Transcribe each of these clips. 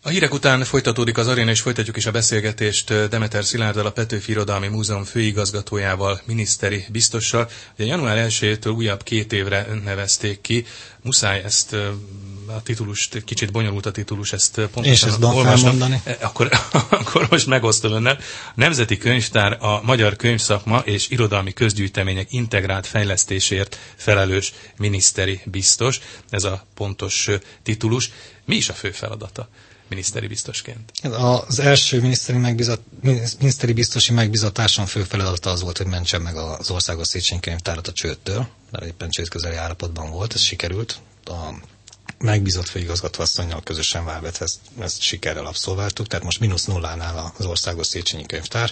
A hírek után folytatódik az aréna, és folytatjuk is a beszélgetést Demeter Szilárddal, a Petőfi Irodalmi Múzeum főigazgatójával, miniszteri biztossal. Ugye január 1-től újabb 2 évre nevezték ki. Muszáj ezt a titulust, kicsit bonyolult a titulus, ezt pontosan olvasnom. Akkor most megosztom önnel. Nemzeti Könyvtár, a magyar könyvszakma és irodalmi közgyűjtemények integrált fejlesztésért felelős miniszteri biztos. Ez a pontos titulus. Mi is a fő feladata miniszteri biztosként? Az első miniszteri biztosi megbizatáson fő feladata az volt, hogy mentsen meg az Országos Széchenyi Könyvtárat a csődtől, mert éppen csődközeli állapotban volt, ez sikerült. A megbízott főigazgatóasszonnyal közösen Várbet ezt sikerrel abszolváltuk, tehát most -0-nál áll az Országos Széchenyi Könyvtár.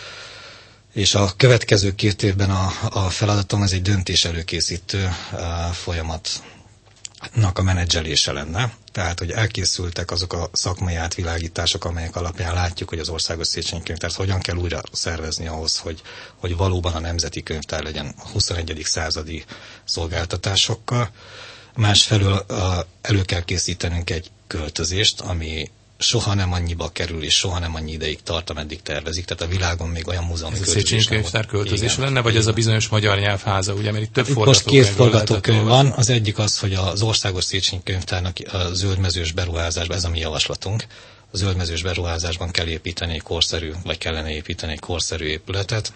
És a következő 2 évben a feladatom ez egy döntés előkészítő folyamatnak a menedzselése lenne. Tehát, hogy elkészültek azok a szakmai átvilágítások, amelyek alapján látjuk, hogy az Országos Széchenyi Könyvtárt hogyan kell újra szervezni ahhoz, hogy valóban a nemzeti könyvtár legyen a 21. századi szolgáltatásokkal. Másfelől elő kell készítenünk egy költözést, ami soha nem annyiba kerül, és soha nem annyi ideig tart, ameddig tervezik. Tehát a világon még olyan múzeumi költözés. Ez a Széchenyi Könyvtár költözés lenne, vagy ez a bizonyos magyar nyelvháza, ugye, mert itt több forgatókönyv. Most 2 forgatókönyv van. Az egyik az, hogy az Országos Széchenyi Könyvtárnak a zöldmezős beruházásban, ez a mi javaslatunk, a zöldmezős beruházásban kell építeni egy korszerű, vagy kellene építeni egy korszerű épületet.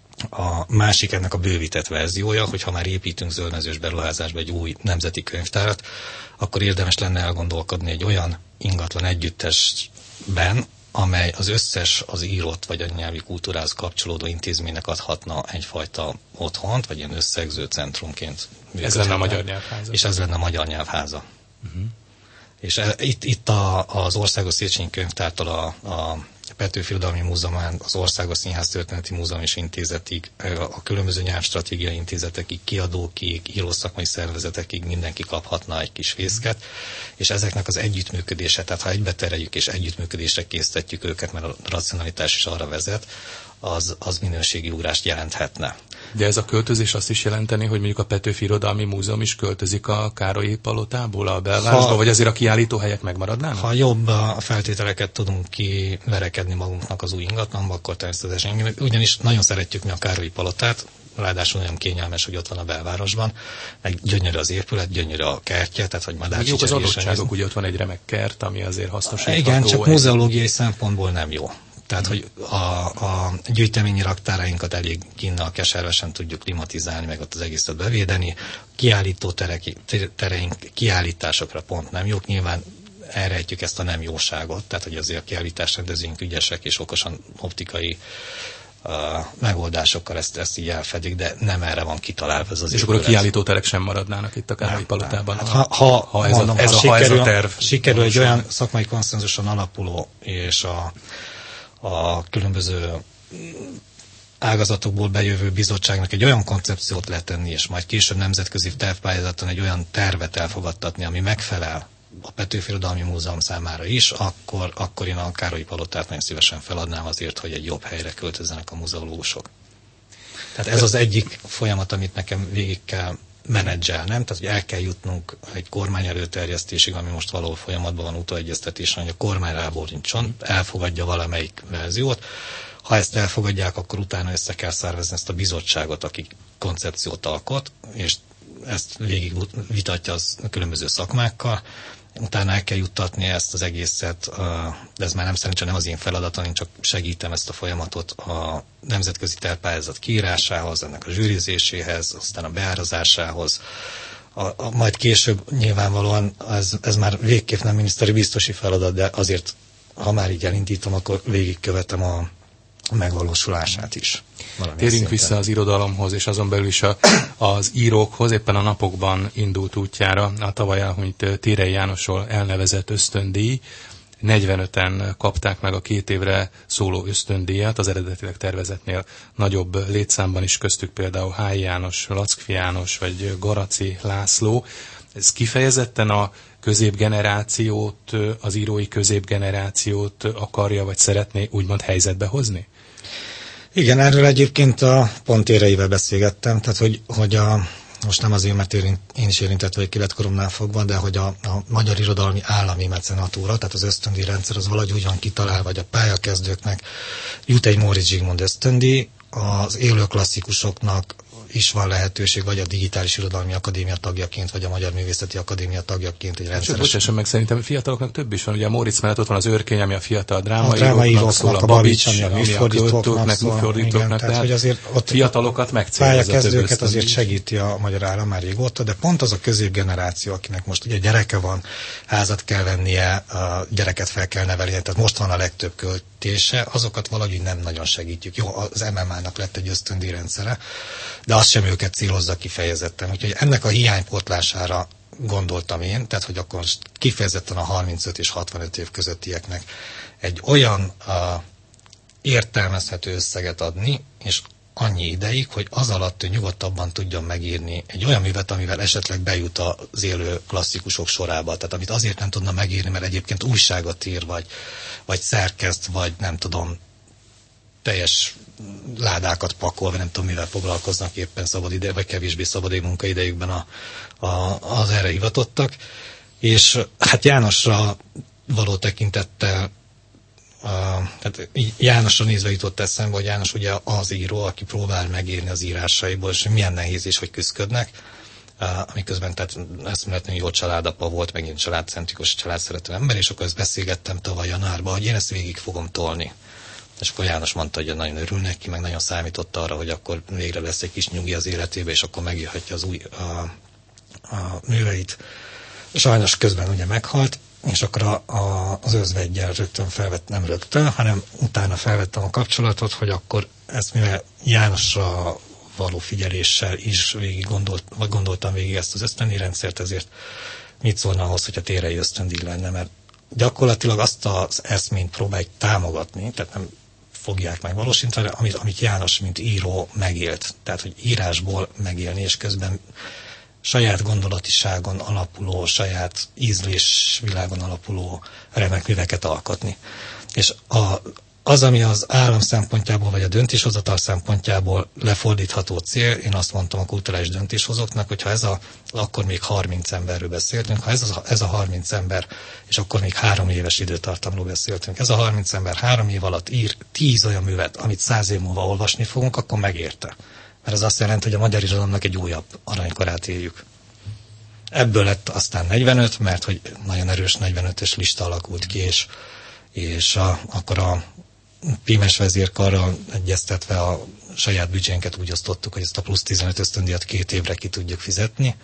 A másik ennek a bővített verziója, hogy ha már építünk zöldmezős beruházásba egy új nemzeti könyvtárat, akkor érdemes lenne elgondolkodni egy olyan ingatlan együttesben, amely az összes az írott vagy a nyelvi kultúrához kapcsolódó intézménynek adhatna egyfajta otthont, vagy ilyen összegző centrumként. Ez lenne a Magyar Nyelvháza. És ez lenne a Magyar Nyelvháza. Uh-huh. És itt az Országos Széchenyi Könyvtártól a Petőfi Irodalmi Múzeumán, az Országos Színház Történeti Múzeum és Intézetig, a különböző nyelvstratégiai intézetekig, kiadókig, írószakmai szervezetekig mindenki kaphatna egy kis fészket, és ezeknek az együttműködése, tehát ha egybetereljük és együttműködésre késztetjük őket, mert a racionalitás is arra vezet, az minőségi ugrást jelenthetne. De ez a költözés azt is jelenteni, hogy mondjuk a Petőfi Irodalmi Múzeum is költözik a Károlyi palotából a belvárosba, vagy azért a kiállítóhelyek megmaradnának? Ha jobb feltételeket tudunk kiverekedni magunknak az új ingatlanba, akkor természetesen. Ugyanis nagyon szeretjük mi a Károlyi palotát, ráadásul nagyon kényelmes, hogy ott van a belvárosban, meg gyönyörű az épület, gyönyörű a kertje, tehát hogy madárcsicsegésen. Jók az adottságok, ugye ott van egy remek kert, ami azért hasznosítható. Igen, csak muzeológiai szempontból nem jó. Tehát, hogy a gyűjteményi raktárainkat elég kínnal keservesen tudjuk klimatizálni, meg ott az egészet bevédeni. Kiállító tereink kiállításokra pont nem jók. Nyilván elrejtjük ezt a nem jóságot, tehát, hogy azért a kiállításrendezőink ügyesek és okosan optikai megoldásokkal ezt így elfedik, de nem erre van kitalálva ez az. És akkor a kiállítóterek sem maradnának itt a Károlyi palotában? Hát, ha ez a terv sikerül egy olyan szakmai konszenzuson alapuló, és a különböző ágazatokból bejövő bizottságnak egy olyan koncepciót letenni, és majd később nemzetközi tervpályázaton egy olyan tervet elfogadtatni, ami megfelel a Petőfi Irodalmi Múzeum számára is, akkor én a Károlyi palotát nagyon szívesen feladnám azért, hogy egy jobb helyre költözzenek a muzeológusok. Tehát ez az egyik folyamat, amit nekem végig kell menedzselnem, tehát hogy el kell jutnunk egy kormány előterjesztésig, ami most valahol folyamatban van utóegyeztetésen, hogy a kormány rábólincson, elfogadja valamelyik verziót. Ha ezt elfogadják, akkor utána össze kell szervezni ezt a bizottságot, aki koncepciót alkot, és ezt végig vitatja a különböző szakmákkal. Utána el kell juttatni ezt az egészet, de ez már nem az én feladatom, én csak segítem ezt a folyamatot a nemzetközi tervpályázat kiírásához, ennek a zsűrizéséhez, aztán a beárazásához. Majd később nyilvánvalóan ez már végképp nem miniszteri biztosi feladat, de azért, ha már így elindítom, akkor végigkövetem a megvalósulását is. Térjünk vissza az irodalomhoz, és azon belül is az írókhoz. Éppen a napokban indult útjára a tavaly elhunyt Térei Jánosról elnevezett ösztöndíj. 45-en kapták meg a 2 évre szóló ösztöndíjat, az eredetileg tervezetnél nagyobb létszámban is, köztük például Hály János, Lackfi János vagy Garaci László. Ez kifejezetten a középgenerációt, az írói középgenerációt akarja, vagy szeretné úgymond helyzetbe hozni? Igen, erről egyébként pont Téreivel beszélgettem, tehát hogy most nem azért, mert én is érintett vagyok életkoromnál fogva, de hogy a Magyar Irodalmi Állami Mecenatúra, tehát az ösztöndíj rendszer az valahogy úgy van kitalálva, vagy a pályakezdőknek jut egy Móricz Zsigmond ösztöndíj, az élő klasszikusoknak is van lehetőség, vagy a Digitális Irodalmi Akadémia tagjaként, vagy a Magyar Művészeti Akadémia tagjaként egy rendszeres... Bocsásson meg, szerintem fiataloknak több is van. Ugye a Móricz mellett ott van az Őrkény, ami a fiatal drámaíróknak szól, a Babics, ami a műfordítóknak szól. Tehát hogy azért ott fiatalokat megcélozza. Pályakezdőket azért segíti a Magyar Állam már régóta, de pont az a középgeneráció, akinek most ugye gyereke van, házat kell vennie, a gyereket fel kell nevelnie, tehát most van a legtöbb költése, azokat valahogy nem nagyon segítjük. Jó, az MMA-nak lett egy ösztöndíjrendszere, de azt sem őket célozza kifejezetten. Úgyhogy ennek a hiánypótlására gondoltam én, tehát hogy akkor kifejezetten a 35 és 65 év közöttieknek egy olyan értelmezhető összeget adni, és annyi ideig, hogy az alatt ő nyugodtabban tudjon megírni egy olyan művet, amivel esetleg bejut az élő klasszikusok sorába. Tehát amit azért nem tudna megírni, mert egyébként újságot ír, vagy szerkeszt, vagy nem tudom, teljes ládákat pakol, vagy nem tudom, mivel foglalkoznak éppen szabad ide, vagy kevésbé szabad munkaidejükben az erre hivatottak. És hát Jánosra való tekintettel, tehát Jánosra nézve jutott eszembe, hogy János ugye az író, aki próbál megírni az írásaiból, és milyen nehéz is, hogy küzdködnek, amiközben tehát eszméletlenül jó családapa volt, megint családcentrikus, családszerető ember, és akkor ezt beszélgettem tavaly januárban, hogy én ezt végig fogom tolni. És akkor János mondta, hogy nagyon örül neki, meg nagyon számított arra, hogy akkor végre lesz egy kis nyugi az életébe, és akkor megírhatja az új a műveit. Sajnos közben ugye meghalt, és akkor az özveggyel rögtön nem rögtön, hanem utána felvettem a kapcsolatot, hogy akkor ezt mivel Jánosra való figyeléssel is gondoltam végig ezt az ösztöndíjrendszert, ezért mit szólna ahhoz, hogy a Térei ösztöndíj lenne, mert gyakorlatilag azt az eszményt próbáljuk támogatni, tehát nem fogják megvalósítani, amit János, mint író megélt. Tehát, hogy írásból megélni, és közben saját gondolatiságon alapuló, saját ízlésvilágon alapuló remek műveket alkotni. És az, ami az állam szempontjából, vagy a döntéshozatal szempontjából lefordítható cél, én azt mondtam a kulturális döntéshozóknak, hogyha akkor még 30 emberről beszéltünk, ha ez a 30 ember, és akkor még 3 éves időtartamról beszéltünk, ez a 30 ember 3 év alatt ír 10 olyan művet, amit 100 év múlva olvasni fogunk, akkor megérte. Mert ez azt jelenti, hogy a magyar irodalomnak egy újabb aranykorát éljük. Ebből lett aztán 45, mert hogy nagyon erős 45-ös lista alakult ki, és akkor a Pímes vezérkarral egyeztetve a saját büdzsénket úgy osztottuk, hogy ezt a plusz 15 ösztöndíjat 2 évre ki tudjuk fizetni,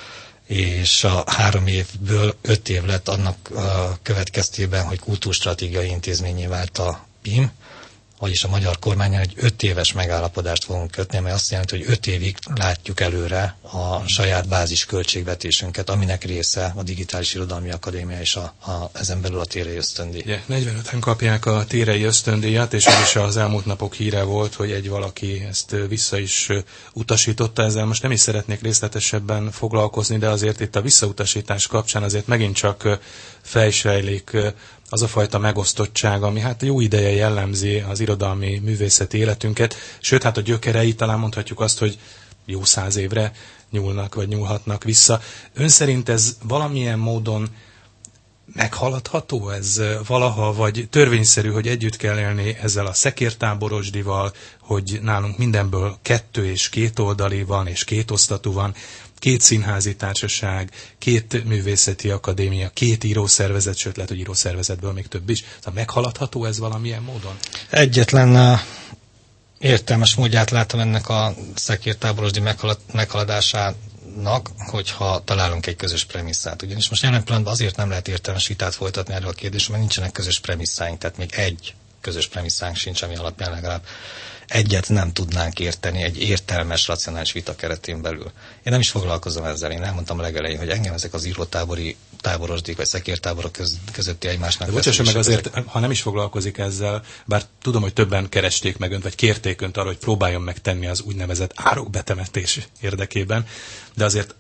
és a 3 évből 5 év lett annak következtében, hogy kultúrstratégiai intézményé vált a PIM, vagyis a magyar kormánnyal egy 5 éves megállapodást fogunk kötni, amely azt jelenti, hogy 5 évig látjuk előre a saját bázis költségvetésünket, aminek része a Digitális Irodalmi Akadémia és ezen belül a Térei ösztöndíj. Ugye, 45-en kapják a Térei ösztöndíjat, és ez is az elmúlt napok híre volt, hogy egy valaki ezt vissza is utasította. Ezzel most nem is szeretnék részletesebben foglalkozni, de azért itt a visszautasítás kapcsán azért megint csak fejsejlik az a fajta megosztottság, ami hát jó ideje jellemzi az irodalmi művészeti életünket, sőt, hát a gyökerei talán mondhatjuk azt, hogy jó 100 évre nyúlnak, vagy nyúlhatnak vissza. Ön szerint ez valamilyen módon meghaladható ez valaha, vagy törvényszerű, hogy együtt kell élni ezzel a szekértáborosdival, hogy nálunk mindenből 2 és 2 oldali van, és 2 osztatú van, 2 színházi társaság, 2 művészeti akadémia, 2 írószervezet, sőt lehet, hogy írószervezetből még több is. Tehát meghaladható ez valamilyen módon? Egyetlen értelmes módját látom ennek a szekértáborosdi meghaladásának, hogyha találunk egy közös premisszát. Ugyanis most jelen pillanatban azért nem lehet értelmes vitát folytatni erről a kérdésről, mert nincsenek közös premisszáink, tehát még egy közös premisszánk sincs, ami alapján legalább egyet nem tudnánk érteni egy értelmes, racionális vita keretén belül. Én nem is foglalkozom ezzel, én elmondtam a legelején, hogy engem ezek az táborosdik, vagy szekértáborok közötti egymásnak. De bocsásson meg azért, ha nem is foglalkozik ezzel, bár tudom, hogy többen keresték meg önt, vagy kérték önt arra, hogy próbáljon megtenni az úgynevezett árokbetemetés érdekében, de azért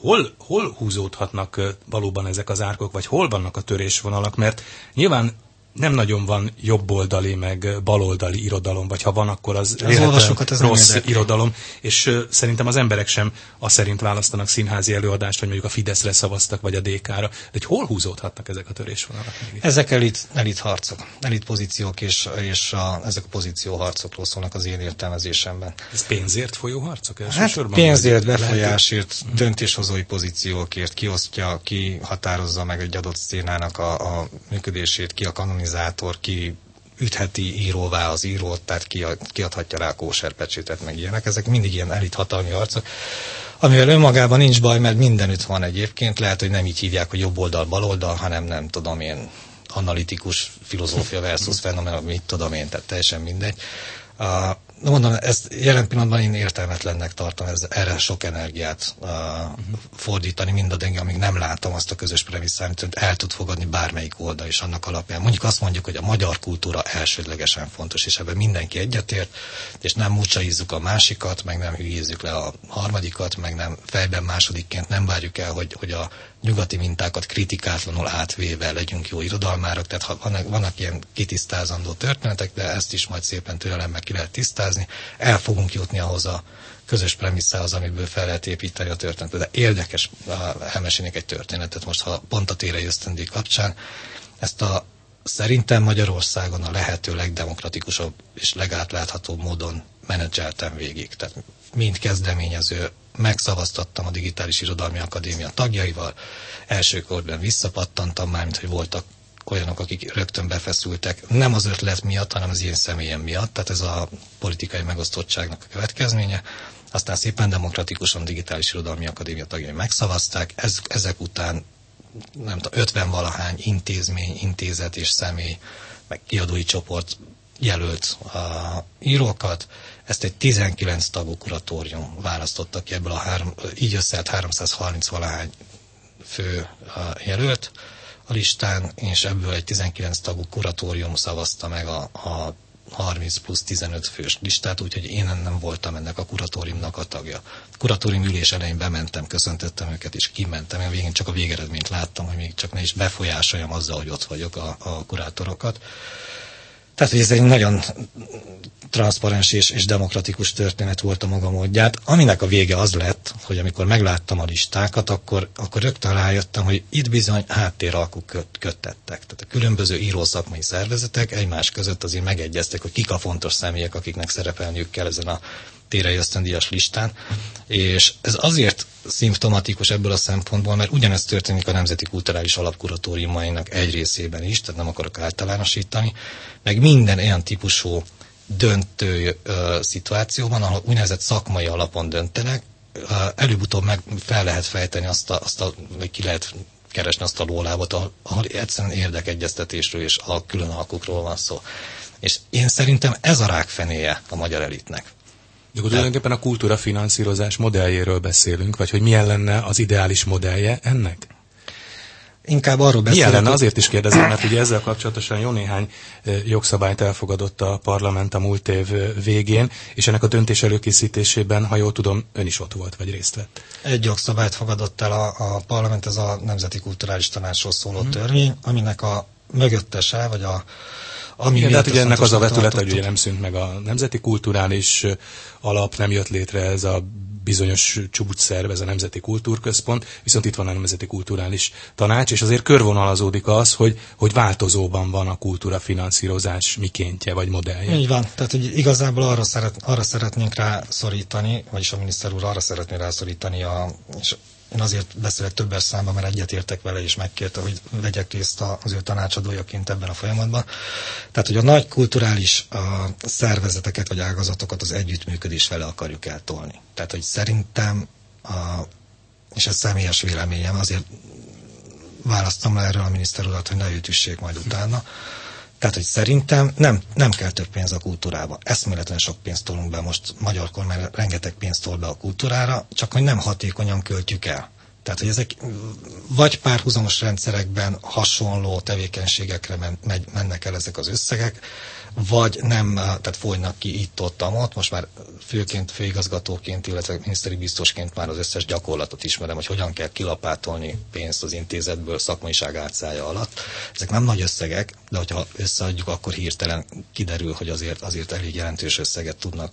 hol húzódhatnak valóban ezek az árkok, vagy hol vannak a törésvonalak, mert nyilván nem nagyon van jobboldali, meg baloldali irodalom, vagy ha van, akkor az rossz irodalom, és szerintem az emberek sem az szerint választanak színházi előadást, hogy mondjuk a Fideszre szavaztak, vagy a DK-ra. De hogy hol húzódhatnak ezek a törésvonalak? Ezek elit harcok, elit pozíciók, és ezek a pozícióharcokról szólnak az én értelmezésemben. Ez pénzért folyó harcok elsősorban? Hát pénzért, befolyásért, döntéshozói pozíciókért, kiosztja, ki határozza meg egy adott szcénának a működését, ki a kanonizátor, ki ütheti íróvá az írót, tehát kiadhatja rá a kóserpecsétet, meg ilyenek. Ezek mindig ilyen elit hatalmi harcok, amivel önmagában nincs baj, mert mindenütt van egyébként. Lehet, hogy nem így hívják, hogy jobb oldal, bal oldal, hanem nem tudom én, analitikus filozófia versus fenomen, mit tudom én, tehát teljesen mindegy. Mondom, ezt jelen pillanatban én értelmetlennek tartom erre sok energiát fordítani, mindaddig, amíg nem látom azt a közös premisszát, hogy el tud fogadni bármelyik oldal is annak alapján. Mondjuk azt mondjuk, hogy a magyar kultúra elsődlegesen fontos, és ebben mindenki egyetért, és nem mucsaizzuk a másikat, meg nem hülyézzük le a harmadikat, meg nem fejben másodikként nem várjuk el, hogy a nyugati mintákat kritikátlanul átvéve legyünk jó irodalmárok, tehát vannak ilyen kitisztázandó történetek, de ezt is majd szépen türelemmel ki lehet tisztázni. El fogunk jutni ahhoz a közös premisszához, amiből fel lehet építeni a történetet. De érdekes, elmesélnék egy történetet most, ha pont a Térei ösztöndíj kapcsán. Ezt szerintem Magyarországon a lehető legdemokratikusabb és legátláthatóbb módon menedzseltem végig. Tehát mind kezdeményező, megszavaztattam a Digitális Irodalmi Akadémia tagjaival, első körben visszapattantam már, mint hogy voltak olyanok, akik rögtön befeszültek, nem az ötlet miatt, hanem az én személyem miatt, tehát ez a politikai megosztottságnak a következménye. Aztán szépen demokratikusan Digitális Irodalmi Akadémia tagjai megszavazták, ezek után nem tudom, 50-valahány intézmény, intézet és személy, meg kiadói csoport jelölt írókat. Ezt egy 19 tagú kuratórium választotta ki ebből így összeállt 330-valahány fő jelölt a listán, és ebből egy 19 tagú kuratórium szavazta meg a 30 plusz 15 fős listát, úgyhogy én nem voltam ennek a kuratóriumnak a tagja. A kuratórium ülés elején bementem, köszöntöttem őket, és kimentem. Én végén csak a végeredményt láttam, hogy még csak ne is befolyásoljam azzal, hogy ott vagyok a kurátorokat. Tehát, hogy ez egy nagyon transzparens és demokratikus történet volt a maga módját, aminek a vége az lett, hogy amikor megláttam a listákat, akkor rögtön rájöttem, hogy itt bizony háttéralkuk köttettek. Tehát a különböző írószakmai szervezetek egymás között azért megegyeztek, hogy kik a fontos személyek, akiknek szerepelniük kell ezen a Térei ösztöndíjas listán, és ez azért szimptomatikus ebből a szempontból, mert ugyanezt történik a Nemzeti Kulturális Alapkuratóriumainak egy részében is, tehát nem akarok általánosítani, meg minden olyan típusú döntő szituációban, ahol úgynevezett szakmai alapon döntenek, előbb-utóbb meg fel lehet fejteni vagy ki lehet keresni azt a lólábot, ahol egyszerűen érdekegyeztetésről és a külön alkukról van szó. És én szerintem ez a rákfenéje a magyar elitnek. De tulajdonképpen a kultúra finanszírozás modelljéről beszélünk, vagy hogy milyen lenne az ideális modellje ennek? Inkább arról beszélünk. Milyen lenne? Azért is kérdezem, mert ugye ezzel kapcsolatosan jó néhány jogszabályt elfogadott a parlament a múlt év végén, és ennek a döntés előkészítésében, ha jól tudom, ön is ott volt, vagy részt vett. Egy jogszabályt fogadott el a parlament, ez a Nemzeti Kulturális Tanácsról szóló törvény, aminek a mögöttese, vagy igen, de hát ugye ennek az a vetülete, hogy ugye nem szűnt meg a Nemzeti Kulturális Alap, nem jött létre ez a bizonyos csúcsszerv, ez a Nemzeti Kultúrközpont, viszont itt van a Nemzeti Kulturális Tanács, és azért körvonalazódik az, hogy változóban van a kultúra finanszírozás mikéntje vagy modellje. Így van, tehát hogy igazából arra szeretnénk rászorítani, vagyis a miniszter úr arra szeretné rászorítani, és én azért beszélek többes számban, mert egyetértek vele, és megkérte, hogy vegyek részt az ő tanácsadójaként ebben a folyamatban. Tehát, hogy a nagy kulturális szervezeteket vagy ágazatokat az együttműködés vele akarjuk eltolni. Tehát, hogy szerintem, és ez személyes véleményem, azért választom le erről a miniszter urat, hogy ne őt üssék majd utána. Tehát, hogy szerintem nem kell több pénz a kultúrába. Eszméletlen sok pénzt tolunk be most magyar kormány, rengeteg pénzt tol be a kultúrára, csak hogy nem hatékonyan költjük el. Tehát, hogy ezek vagy párhuzamos rendszerekben hasonló tevékenységekre mennek el ezek az összegek, vagy nem, tehát folynak ki itt-ott, most már főigazgatóként, illetve miniszteri biztosként már az összes gyakorlatot ismerem, hogy hogyan kell kilapátolni pénzt az intézetből szakmaiság átszája alatt. Ezek nem nagy összegek, de hogyha összeadjuk, akkor hirtelen kiderül, hogy azért elég jelentős összeget tudnak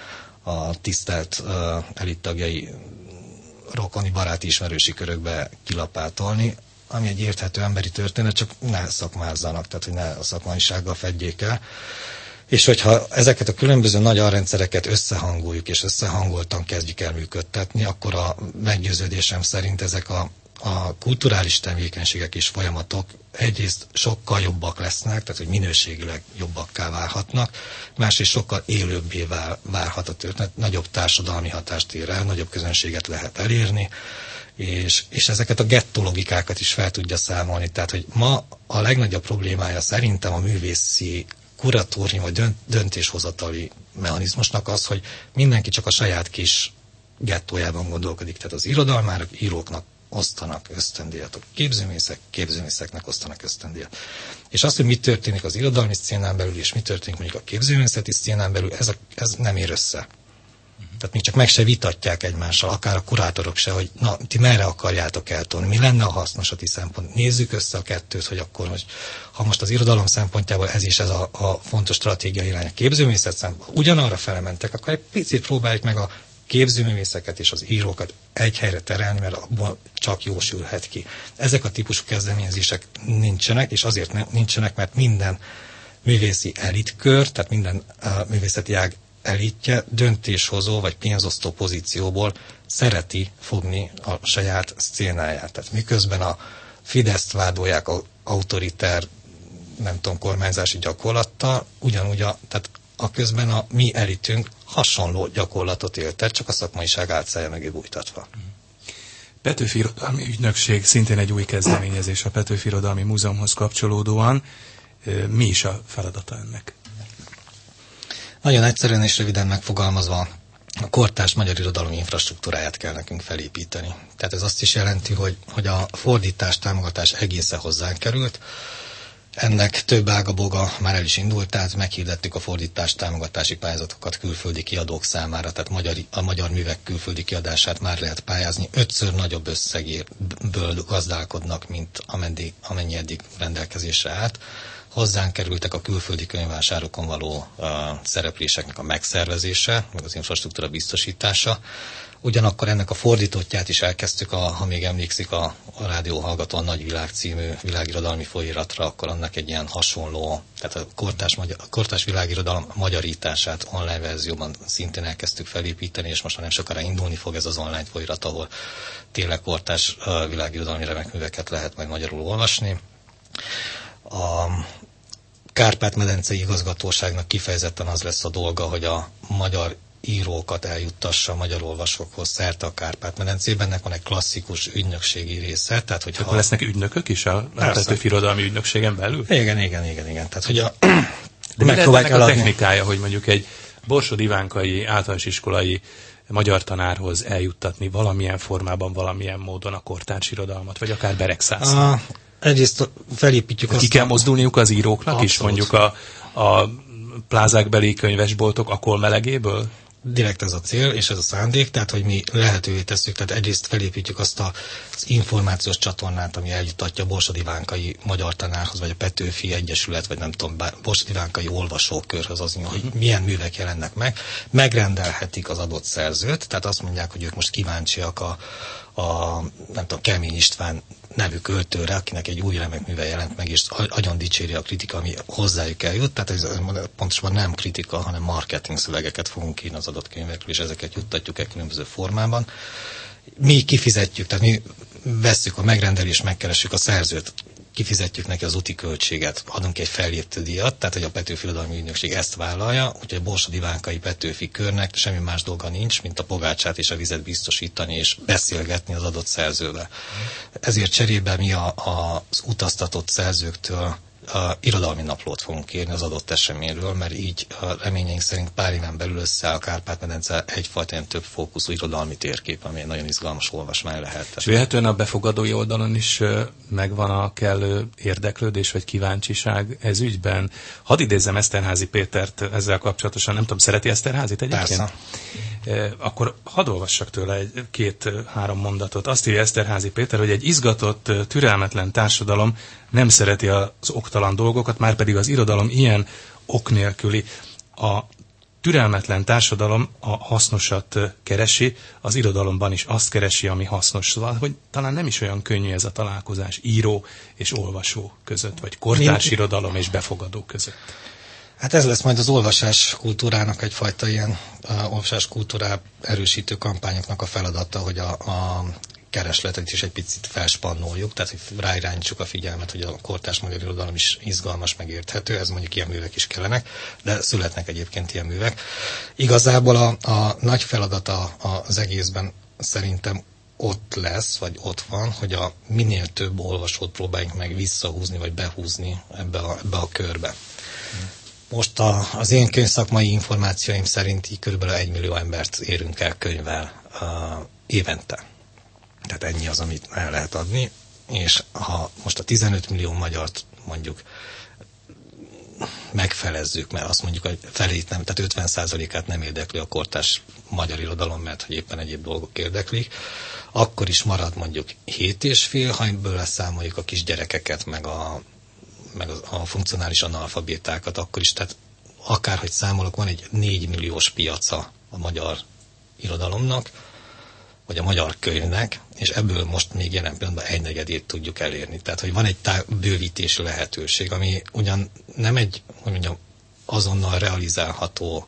a tisztelt elittagjai rokoni baráti ismerősi körökbe kilapátolni, ami egy érthető emberi történet, csak ne szakmázzanak, tehát hogy ne a szakmaisággal fedjék el. És hogyha ezeket a különböző nagy alrendszereket összehangoljuk, és összehangoltan kezdjük el működtetni, akkor a meggyőződésem szerint ezek a kulturális tevékenységek és folyamatok egyrészt sokkal jobbak lesznek, tehát hogy minőségileg jobbakká válhatnak, másrészt sokkal élőbbé válhat a történet, nagyobb társadalmi hatást ér el, nagyobb közönséget lehet elérni, és ezeket a gettó logikákat is fel tudja számolni. Tehát, hogy ma a legnagyobb problémája szerintem a művészi kuratórium vagy döntéshozatali mechanizmusnak az, hogy mindenki csak a saját kis gettójában gondolkodik. Tehát az irodalmárok, íróknak osztanak ösztöndíjat, a képzőművészeknek osztanak ösztöndíjat. És azt, hogy mi történik az irodalmi szcénán belül, és mi történik mondjuk a képzőművészeti szcénán belül, ez nem ér össze. Tehát még csak meg se vitatják egymással, akár a kurátorok se, hogy na, ti merre akarjátok eltolni, mi lenne a hasznos a ti szempont. Nézzük össze a kettőt, hogy akkor ha most az irodalom szempontjából ez is ez a fontos stratégiai irány, a képzőművészet szempontjából ugyanarra felementek, akkor egy picit próbáljuk meg a képzőművészeket és az írókat egy helyre terelni, mert abból csak jósülhet ki. Ezek a típusú kezdeményezések nincsenek, és azért nincsenek, mert minden művészi elitkör, tehát minden művészeti ág elitje döntéshozó vagy pénzosztó pozícióból szereti fogni a saját szcénáját. Tehát miközben a Fideszt vádolják autoriter, nem tudom, kormányzási gyakorlattal, ugyanúgy tehát a közben a mi elitünk hasonló gyakorlatot élt, csak a szakmaiság álcája mögé bújtatva. Petőfi Irodalmi Ügynökség szintén egy új kezdeményezés a Petőfi Irodalmi Múzeumhoz kapcsolódóan. Mi is a feladata ennek? Nagyon egyszerűen és röviden megfogalmazva, a kortárs magyar irodalom infrastruktúráját kell nekünk felépíteni. Tehát ez azt is jelenti, hogy a fordítás támogatás egészen hozzánk került. Ennek több ágaboga már el is indult, tehát meghirdettük a fordítás támogatási pályázatokat külföldi kiadók számára, tehát a magyar művek külföldi kiadását már lehet pályázni. 5-ször nagyobb összegből gazdálkodnak, mint amennyi eddig rendelkezésre állt. Hozzánk kerültek a külföldi könyvvásárokon való szerepléseknek a megszervezése, meg az infrastruktúra biztosítása. Ugyanakkor ennek a fordítottját is elkezdtük, ha még emlékszik a rádió hallgató a Nagy Világ című világirodalmi folyóiratra, akkor annak egy ilyen hasonló, tehát a kortárs világirodalom magyarítását online verzióban szintén elkezdtük felépíteni, és most már nem sokára indulni fog ez az online folyóirat, ahol tényleg kortárs világirodalmi remek műveket lehet majd magyarul olvasni. A Kárpát-medencei igazgatóságnak kifejezetten az lesz a dolga, hogy a magyar írókat eljuttassa a magyar olvasókhoz szerte a Kárpát-medencében. Ennek van egy klasszikus ügynökségi része. Tehát, hogyha akkor lesznek ügynökök is a Petőfi Irodalmi Ügynökségen belül? Igen. Tehát, hogy de mi lesz ennek a technikája, hogy mondjuk egy Borsod Ivánkai általános iskolai magyar tanárhoz eljuttatni valamilyen formában, valamilyen módon a kortárs irodalmat, vagy akár Beregszásznak? Egyrészt felépítjük azt. Ki kell mozdulniuk az íróknak abszolút is, mondjuk a plázákbeli könyvesboltok akolmelegéből? Direkt ez a cél, és ez a szándék, tehát hogy mi lehetővé tesszük, tehát egyrészt felépítjük azt az információs csatornát, ami eljutatja a Borsod Ivánkai magyar tanárhoz, vagy a Petőfi Egyesület, vagy nem tudom, Borsod Ivánkai olvasókörhöz, az, hogy milyen művek jelennek meg. Megrendelhetik az adott szerzőt, tehát azt mondják, hogy ők most kíváncsiak nem tudom, Kemény István nevű költőre, akinek egy új remekműve jelent meg, és agyon dicséri a kritika, ami hozzájuk eljut. Tehát ez pontosan nem kritika, hanem marketing szövegeket fogunk írni az adott könyvekről, és ezeket juttatjuk el különböző formában. Mi kifizetjük, tehát mi vesszük a megrendelést, megkeressük a szerzőt, kifizetjük neki az úti költséget, adunk egy felléptő díjat, tehát hogy a Petőfi Irodalmi Ügynökség ezt vállalja, úgyhogy a Borsod Ivánkai Petőfi körnek semmi más dolga nincs, mint a pogácsát és a vizet biztosítani és beszélgetni az adott szerzővel. Ezért cserébe mi az utaztatott szerzőktől irodalmi naplót fogunk írni az adott eseményről, mert így a reményeink szerint pár éven belül összeáll a Kárpát-medence egyfajta ilyen több fókuszú irodalmi térkép, ami nagyon izgalmas olvasmány lehet. És véletlenül a befogadói oldalon is megvan a kellő érdeklődés vagy kíváncsiság ez ügyben. Hadd idézzem Eszterházy Pétert ezzel kapcsolatosan, nem tudom, szereti Eszterházit egyébként? Persze. Akkor hadd olvassak tőle két-három mondatot. Azt írja Eszterházy Péter, hogy egy izgatott, türelmetlen társadalom nem szereti az oktalan dolgokat, márpedig az irodalom ilyen ok nélküli. A türelmetlen társadalom a hasznosat keresi, az irodalomban is azt keresi, ami hasznos. Szóval, hogy talán nem is olyan könnyű ez a találkozás író és olvasó között, vagy kortárs irodalom és befogadó között. Hát ez lesz majd az olvasás kultúrának egyfajta ilyen olvasás kultúrát erősítő kampányoknak a feladata, hogy a keresletet is egy picit felspannoljuk, tehát hogy ráirányítsuk a figyelmet, hogy a kortárs magyar irodalom is izgalmas, megérthető, ez mondjuk ilyen művek is kellenek, de születnek egyébként ilyen művek. Igazából a nagy feladata az egészben szerintem ott lesz, vagy ott van, hogy a minél több olvasót próbáljunk meg visszahúzni, vagy behúzni ebbe a körbe. Most az én könyvszakmai információim szerint így körülbelül 1 millió embert érünk el könyvvel évente. Tehát ennyi az, amit el lehet adni, és ha most a 15 millió magyart mondjuk megfelezzük, mert azt mondjuk, hogy felét nem, tehát 50%-át nem érdekli a kortárs magyar irodalom, mert hogy éppen egyéb dolgok érdeklik, akkor is marad mondjuk 7,5, ha ebből leszámoljuk a kisgyerekeket, meg a funkcionális analfabétákat, akkor is, tehát akárhogy számolok, van egy 4 milliós piaca a magyar irodalomnak, vagy a magyar könyvnek, és ebből most még jelen pillanatban 1/4 tudjuk elérni. Tehát, hogy van egy bővítési lehetőség, ami ugyan nem egy, hogy mondjam, azonnal realizálható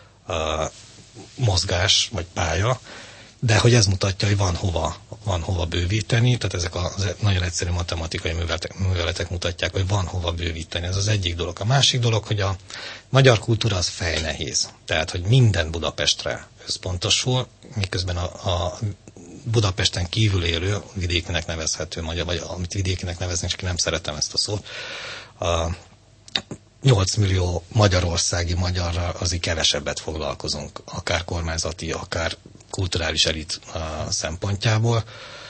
mozgás, vagy pálya, de hogy ez mutatja, hogy van hova bővíteni, tehát ezek a nagyon egyszerű matematikai műveletek mutatják, hogy van hova bővíteni. Ez az egyik dolog. A másik dolog, hogy a magyar kultúra az fejnehéz. Tehát, hogy minden Budapestre összpontosul, miközben a Budapesten kívül élő, vidékinek nevezhető magyar, vagy amit vidékinek neveznek, csak nem szeretem ezt a szót, 8 millió magyarországi magyarral azért kevesebbet foglalkozunk, akár kormányzati, akár kulturális elit szempontjából.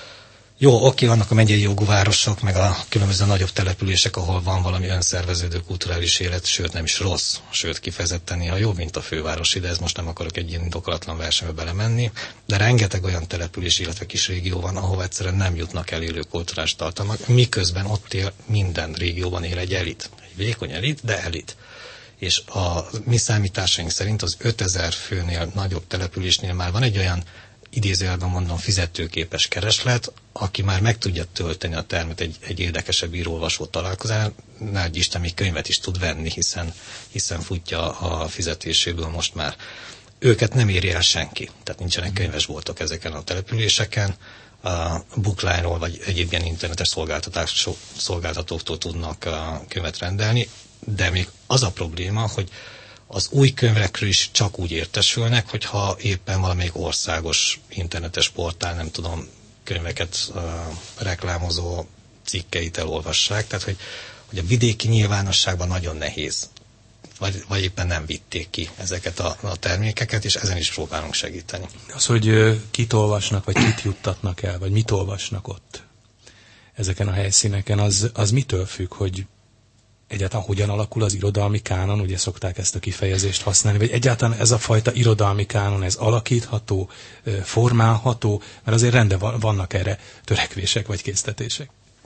Jó, oké, vannak a megyei jogú városok, meg a különböző nagyobb települések, ahol van valami önszerveződő kulturális élet, sőt nem is rossz, sőt kifejezetten néha jobb, mint a fővárosi, de ez most nem akarok egy ilyen indokolatlan versenybe belemenni, de rengeteg olyan település, illetve kis régió van, ahova egyszerűen nem jutnak el élő kulturális tartalmak, miközben ott él, minden régióban él egy elit. Egy vékony elit, de elit. És a mi számításaink szerint az 5000 főnél nagyobb településnél már van egy olyan, idézőjelben mondom, fizetőképes kereslet, aki már meg tudja tölteni a termet egy érdekesebb író-olvasó találkozán, nagy Isten még könyvet is tud venni, hiszen futja a fizetéséből most már. Őket nem éri el senki, tehát nincsenek könyvesboltok ezeken a településeken, a Bookline-ról vagy egyéb ilyen internetes szolgáltatóktól tudnak könyvet rendelni, de még az a probléma, hogy az új könyvekről is csak úgy értesülnek, hogyha éppen valamelyik országos internetes portál, nem tudom, könyveket reklámozó cikkeit elolvassák, tehát hogy a vidéki nyilvánosságban nagyon nehéz, vagy éppen nem vitték ki ezeket a termékeket, és ezen is próbálunk segíteni. Az, hogy kit olvasnak, vagy kit juttatnak el, vagy mit olvasnak ott ezeken a helyszíneken, az mitől függ, hogy egyáltalán hogyan alakul az irodalmi kánon, ugye szokták ezt a kifejezést használni, vagy egyáltalán ez a fajta irodalmi kánon, ez alakítható, formálható, mert azért rendben vannak erre törekvések vagy késztetések.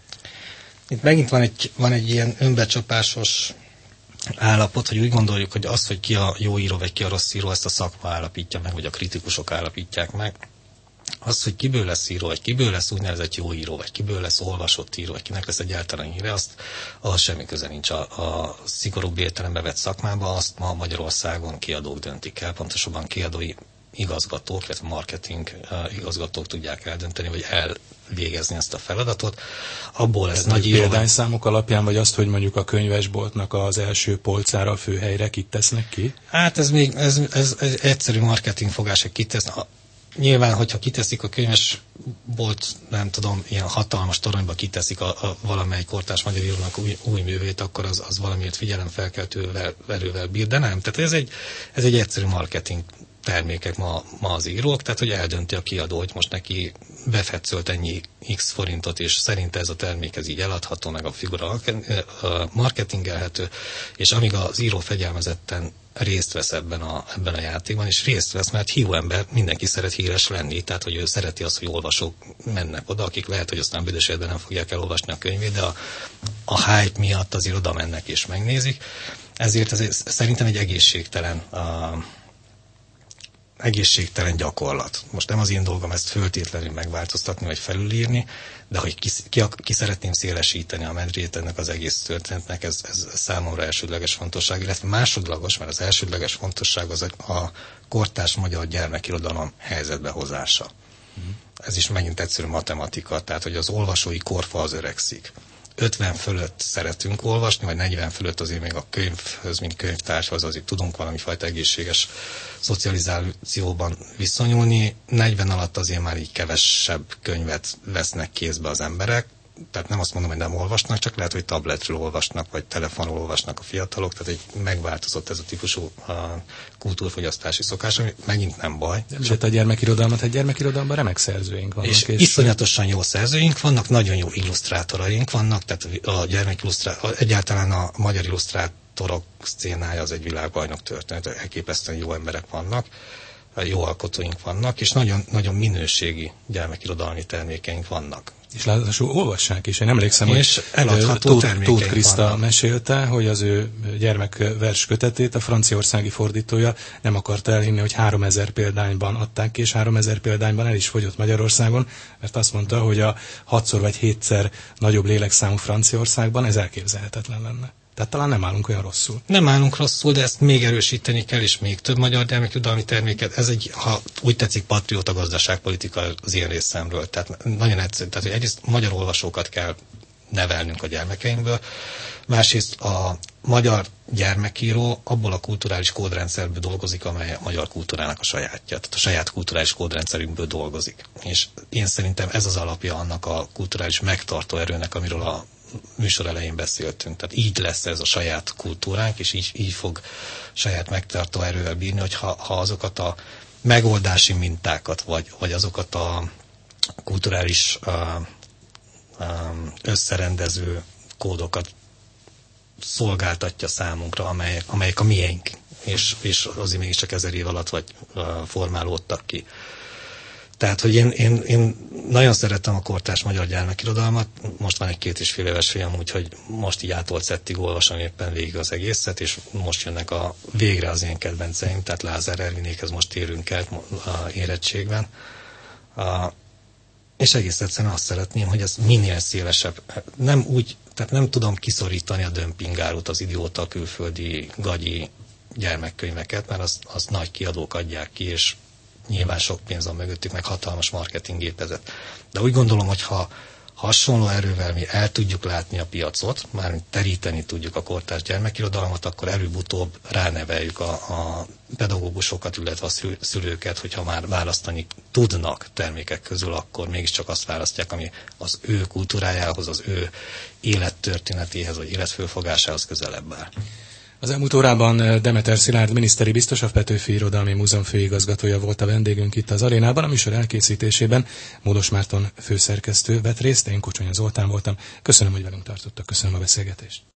Itt megint van egy ilyen önbecsapásos állapot, hogy úgy gondoljuk, hogy az, hogy ki a jó író, vagy ki a rossz író, ezt a szakma állapítja meg, vagy a kritikusok állapítják meg. Az, hogy kiből lesz író, vagy kiből lesz úgynevezett jó író, vagy kiből lesz olvasott író, vagy kinek lesz egyáltalán híre, ahhoz semmi köze nincs a szigorúbb értelembe vett szakmába, azt ma Magyarországon kiadók döntik el, pontosabban kiadói igazgatók, illetve marketing igazgatók tudják eldönteni, vagy elvégezni ezt a feladatot. Abból lesz nagy író. Példányszámok alapján, vagy azt, hogy mondjuk a könyvesboltnak az első polcára, a főhelyre kit tesznek ki? Hát ez egyszerű marketing fogás, hogy kit tesznek. nyilván, hogyha kiteszik a könyvesbolt, nem tudom, ilyen hatalmas toronyba kiteszik a valamelyik kortárs magyar írónak új művét, akkor az valamiért figyelemfelkeltő erővel bír, de nem. Tehát ez egy egyszerű marketing termékek ma az írók, tehát hogy eldönti a kiadó, hogy most neki befetszölt ennyi x forintot, és szerinte ez a termék ez így eladható, meg a figura marketingelhető, és amíg az író fegyelmezetten részt vesz ebben a játékban, és részt vesz, mert hívó ember, mindenki szeret híres lenni, tehát hogy ő szereti azt, hogy olvasók mennek oda, akik lehet, hogy aztán büdös életben nem fogják elolvasni a könyvét, de a hype miatt azért oda mennek és megnézik. Ezért ez szerintem egy egészségtelen gyakorlat. Most nem az én dolgom ezt föltétlenül megváltoztatni, vagy felülírni, de hogy ki szeretném szélesíteni a medrét ennek az egész történetnek, ez számomra elsődleges fontosság, illetve másodlagos, mert az elsődleges fontosság az a kortárs magyar gyermekirodalom helyzetbe hozása. Ez is megint egyszerű matematika, tehát hogy az olvasói korfa az öregszik. 50 fölött szeretünk olvasni, vagy 40 fölött azért még a könyvhöz, mint könyvtárshoz azért tudunk valami fajta egészséges szocializációban viszonyulni. 40 alatt azért már így kevesebb könyvet vesznek kézbe az emberek. Tehát nem azt mondom, hogy nem olvasnak, csak lehet, hogy tabletről olvasnak, vagy telefonról olvasnak a fiatalok, tehát egy megváltozott ez a típusú kultúrfogyasztási szokás, ami megint nem baj. De a gyermekirodalmat, egy gyermekirodalomban remek szerzőink vannak. És iszonyatosan jó szerzőink vannak, nagyon jó illusztrátoraink vannak, tehát a egyáltalán a magyar illusztrátorok szcénája az egy világbajnok történet, elképesztően jó emberek vannak, jó alkotóink vannak, és nagyon, nagyon minőségi gyermekirodalmi termékeink vannak. És ráadásul olvassák is. Én emlékszem, és hogy Tóth Kriszta mesélte, hogy az ő gyermekvers kötetét a franciaországi fordítója nem akarta elhinni, hogy 3000 példányban adták ki, és 3000 példányban el is fogyott Magyarországon, mert azt mondta, hogy a 6-szor vagy 7-szer nagyobb lélekszámú Franciaországban ez elképzelhetetlen lenne. Tehát talán nem állunk olyan rosszul. Nem állunk rosszul, de ezt még erősíteni kell, és még több magyar gyermekirodalmi terméket. Ez egy, ha úgy tetszik, patrióta gazdaságpolitika az én részemről. Tehát nagyon egyszerű. Tehát, hogy egyrészt magyar olvasókat kell nevelnünk a gyermekeinkből. Másrészt a magyar gyermekíró abból a kulturális kódrendszerből dolgozik, amely a magyar kultúrának a sajátja. Tehát a saját kulturális kódrendszerünkből dolgozik. És én szerintem ez az alapja annak a kulturális megtartó erőnek, amiről a műsor elején beszéltünk. Tehát így lesz ez a saját kultúránk, és így fog saját megtartó erővel bírni, hogy ha azokat a megoldási mintákat, vagy azokat a kulturális összerendező kódokat szolgáltatja számunkra, amelyek a miénk, és azért mégiscsak 1000 év alatt vagy formálódtak ki. Tehát, hogy én nagyon szeretem a kortárs magyar gyermekirodalmat, most van egy 2,5 éves fiam, úgyhogy most így átolt szettig olvasom éppen végig az egészet, és most jönnek végre az én kedvenceim, tehát Lázár Ervinékhez most érünk el érettségben. És egész egyszerűen azt szeretném, hogy ez minél szélesebb. Tehát nem tudom kiszorítani a dömpingárút, az idióta külföldi gagyi gyermekkönyveket, mert azt nagy kiadók adják ki, és nyilván sok pénz van mögöttük, meg hatalmas marketinggépezet. De úgy gondolom, hogy ha hasonló erővel mi el tudjuk látni a piacot, mármint teríteni tudjuk a kortárs gyermekirodalmat, akkor előbb-utóbb ráneveljük a pedagógusokat, illetve a szülőket, hogyha már választani tudnak termékek közül, akkor mégiscsak azt választják, ami az ő kultúrájához, az ő élettörténetéhez, vagy életfölfogásához közelebb áll. Az elmúlt órában Demeter Szilárd miniszteri biztos, a Petőfi Irodalmi Múzeum főigazgatója volt a vendégünk itt az arénában. A műsor elkészítésében Módos Márton főszerkesztő vett részt, én Kocsonya Zoltán voltam. Köszönöm, hogy velünk tartottak, köszönöm a beszélgetést.